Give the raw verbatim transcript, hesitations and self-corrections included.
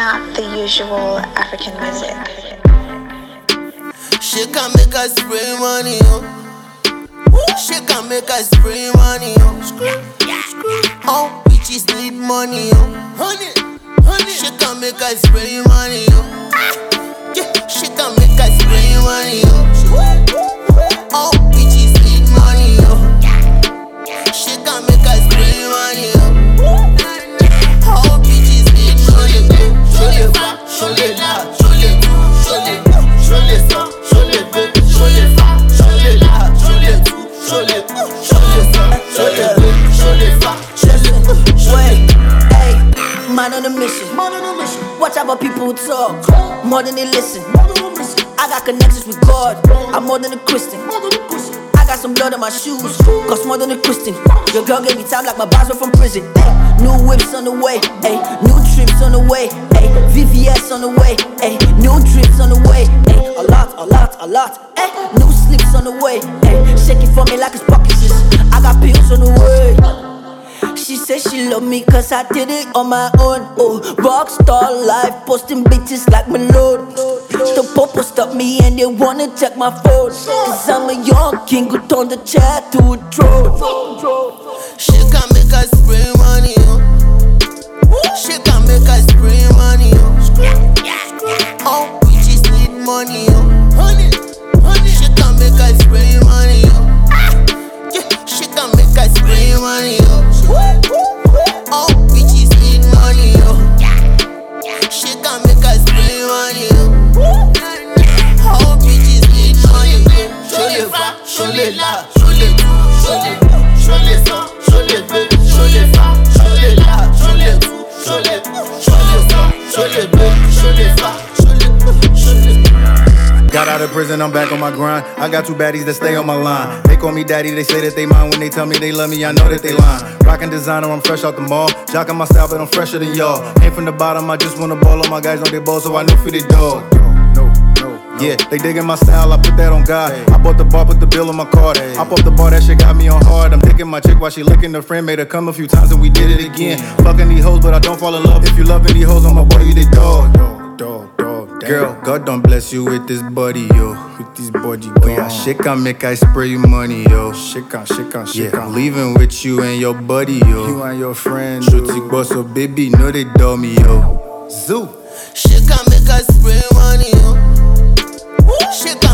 not the usual African music. She can make us spray money, oh. She can make us spray money, oh. Oh, bitches need money, oh. Honey, honey. She can make us spray money, oh. Yeah, she can make us spray money, oh. Oh, bitches need money, oh. She can make us spray money, oh. Oh, bitches need money, oh. Show les femmes, show les là, show les tout, show les tout, show les sangs, show les deux, show les femmes, show les là, show les tout, show les tout, show les sangs, show les deux, show les femmes, show les tout, show les tout. Hey, man on a mission. Watch out what people talk, more than they listen. I got connections with God, I'm more than a Christian. I got some blood on my shoes, cost more than a Christian. Your girl gave me time like my boss were from prison. Ay, new whips on the way, ay, new trips on the way, ay, V V S on the way, ay, new trips on the way, ay, a lot, a lot, a lot, ay, new slips on the way, ay, shake it for me like it's pockets. I got pills on the way. She said she love me cause I did it on my own. Oh, rockstar life, posting bitches like Malone. The popo stopped me and they wanna check my phone. Cause I'm a young king who turned the chair to a throne. She can make us spray money, oh. She can make us spray money, oh. Oh, bitches need money, oh. Honey, honey. She can make us spray money, oh. Yeah, she can make us spray money, oh. Oh, bitches need money, oh. She can make us spray money, oh. Oh, bitches need money, oh. Show les femmes, show les là, show les tout, show les tout, show les sangs, show les deux, show les femmes, show les là, show les tout, show les tout, show les sangs, show les deux, show les femmes, show les tout, show les tout. Got out of prison, I'm back on my grind. I got two baddies that stay on my line. They call me daddy, they say that they mine. When they tell me they love me, I know that they lying. Rockin' designer, I'm fresh out the mall. Jockin' my style, but I'm fresher than y'all. Came from the bottom, I just wanna ball. All my guys know they ball, so I know for the dog. Yeah, they digging my style, I put that on God. I bought the bar, put the bill on my card. I bought the bar, that shit got me on hard. I'm taking my chick while she licking the friend. Made her come a few times and we did it again. Fucking these hoes, but I don't fall in love. If you loving these hoes, I'm a boy, you the dog. Dog, dog, girl, God don't bless you with this body, yo. With this body, go. Yeah, shit can make I spray you money, yo. Shit can, shit can, shit can. Leaving with you and your buddy, yo. You and your friend, Shooty boss, so baby, know they dog me, yo. Zoo. She can make us spray money, oh. She can